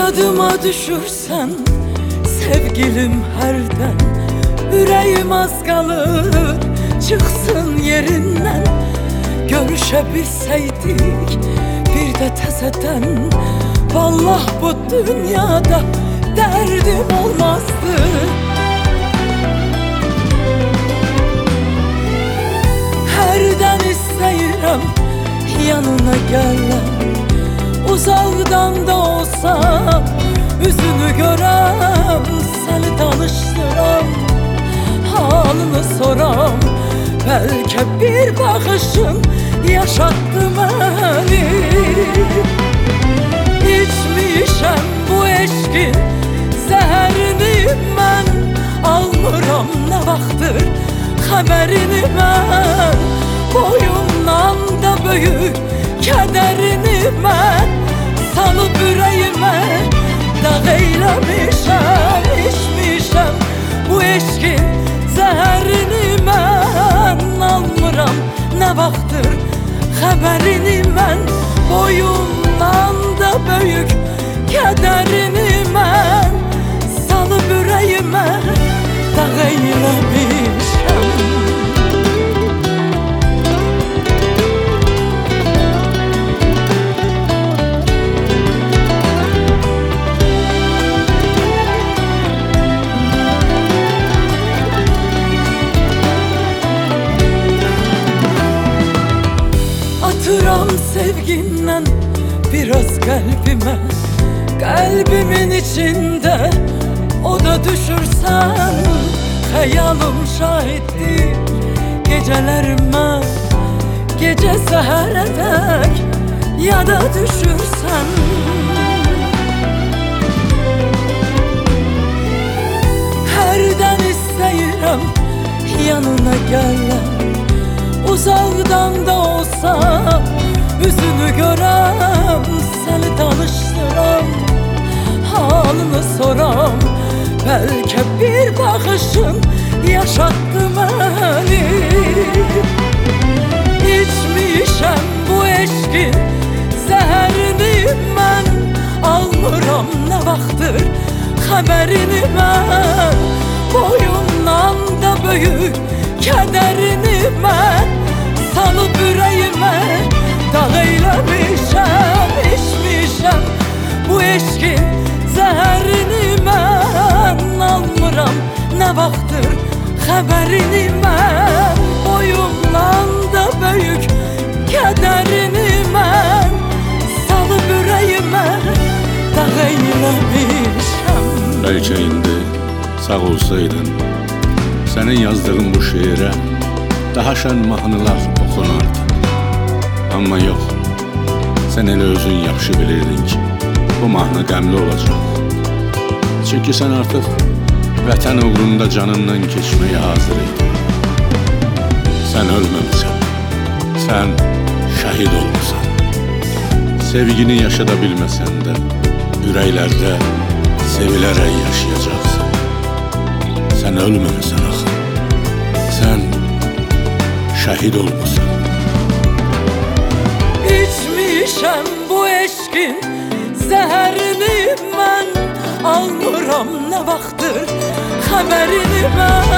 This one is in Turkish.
Yadıma düşürsen sevgilim herden, yüreğim az kalır çıksın yerinden. Görüşebilseydik bir de tezeden, vallah bu dünyada derdim olmazdı. Herden isteyirəm yanına gelen, uzaktan da olsa yüzünü görem, seni tanıştıram, halını soram. Belki bir bakışın yaşattı beni. İçmişem bu eşkin zehrini ben, almıram ne vaxtır haberini ben. Boyumdan da büyük kederini ben, salıp yüreğime dağ eylemişem. İçmişem bu eşkin zehrini ben, almıram ne vaxtır haberini ben. Boyumdan da büyük kederini ben, salıp yüreğime dağ eylemişem. Atıram sevginden biraz kalbime, kalbimin içinde o da düşürsen. Hayalım şahittir gecelerime, gece sehere dek ya da düşürsen. Herden isteyirəm yanına gelen, uzaktan da olsa yüzünü görem, seni tanıştıram, halını soram. Belki bir bakışın yaşattı beni. İçmişem bu eşkin zehrini ben, almıram ne vaxtır haberini ben. Boyumdan da büyük kederini ben, salıp yüreğime dağ eylemişem. İçmişem bu eşkin zehrini ben, almıram ne vaxtır haberini ben. Boyumdan da büyük kederini ben, salıp yüreğime dağ eylemişem. Belki indi sağ olsaydın, senin yazdığın bu şiire daha şen mahnılar okunardı. Ama yok, sen elə özün yaxşı bilirdin ki bu mahnı qəmli olacaq. Çünkü sen artık vətən uğrunda canından keçməyə hazır idin. Sen ölməmisən, sen şəhid olmusan. Sevgini yaşada bilməsən də ürəklərdə sevilərək yaşayacaqsın. Sen ölməmisən axı, sen şəhid olmusan. İçmişem bu eşkin zehrini ben, almıram ne vaxtır haberini ben.